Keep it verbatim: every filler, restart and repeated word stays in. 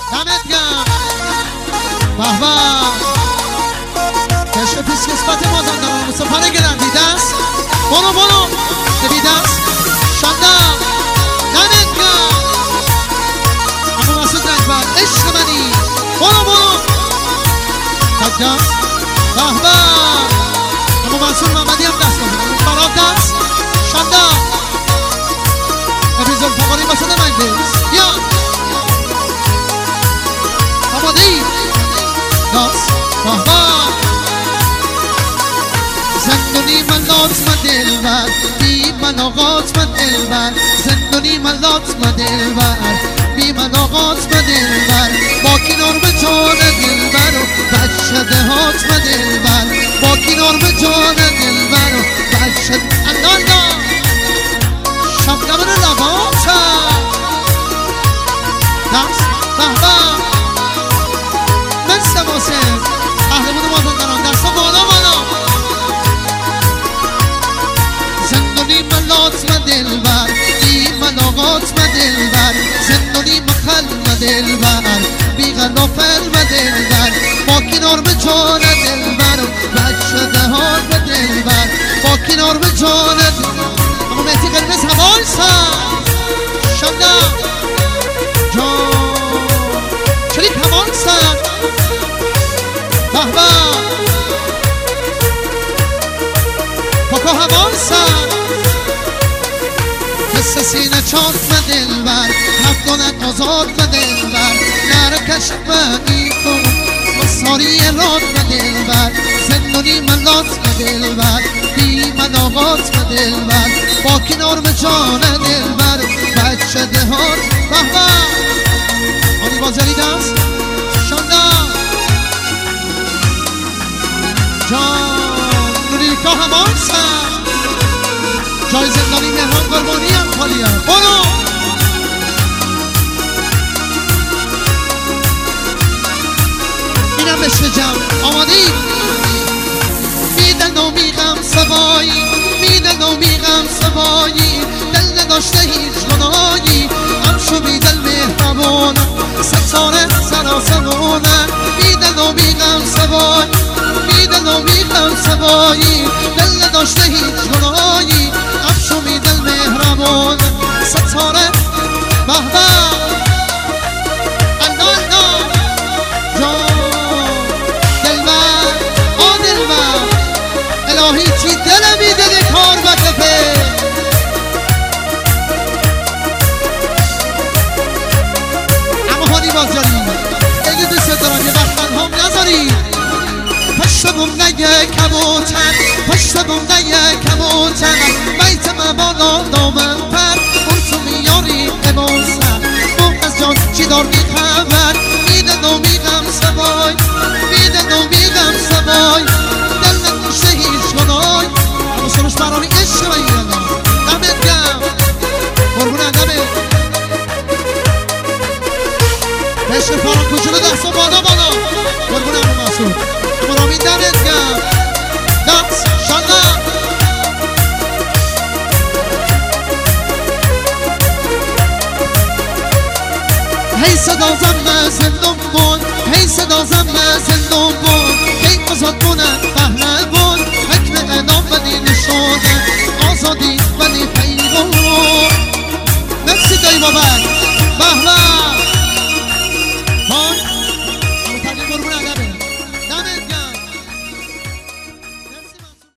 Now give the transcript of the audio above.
دمت گرم. به به کشف پیس کسبت مازندران مصطفی گرم بی دست برو برو بی دست شنده دمت گرم. اما مسعود رنگبر عشق منی برو برو تک دست به به. اما منصور محمدی هم دست کنید برات دست شنده اپیزود فقاری بسده مجلس بیا آماده ای دست به به. زندونی ملات من دلبر بی من آقات من دلبر زندونی ملات من دلبر بی من آقات من دلبر با کنار به جان دلبر و بچه دهات من دلبر با کنار به جان دلبر و بچه اندالا شبنمون لبات دست به به. مرسی واسم اهلمون مازندران دستا بالا بالا. زندونی ملات من دلبر بی من آقات من دلبر زندونی مخل من دلبر بی غلافل من دلبر با کنار به جان دلبر بچه دهان من دلبر با کنار به جان اما مهدی قرمز هوای سر شنده جان شریف همان سر به به. پاکا همان سر حس سینه چاک من دلبر هفتانت آزاد من دلبر نرکش من این کن ساری راد من دلبر زندونی ملات من دلبر بی من آقات من دلبر با کنار به جان دلبر بچه دهان به به. آنی بازاری دست شنده جان نوریکا همان سر جای زندانی مهران قربانی هم خالی هم برو اینم بشه جمع آماده ای میدن و میغم سوایی میدن و میغم سوایی دل نداشته هیچ گناهی همشو میدل مهربانه ستاره سراسرانه میدن و میغم سوایی میدن و میغم سوایی دل نداشته هیچ گناهی همشو میدل مهربانه ستاره به به. الله الله جان دلبر آ دلبر الهی چی دل میده کار بکفه اما هانی بازاری اگه دوست دارم یه وقت من هم نذاری پشت بونده کبوتن پشت بونده کبوتن بیت مبالا دامن پر اون تو میاری قبوسن از جان چی دار میخبر میدن و میغم سوای میدن و میغم سوای دل نداشته هیچ گناهی اما سروش برانی عشق و ایران دمت گم قربونه دمت عشق پاران کوچولو دستو بالا بالا قربونه امو مسعود اما رامین دمت گم دست شنده هی صدا زمه زندون بون هی صدا زمه زندون بون هی آزاد بونه بهره بون حکم اعدام ولی نشانه آزادی ولی پیغام مرسی دایی بابک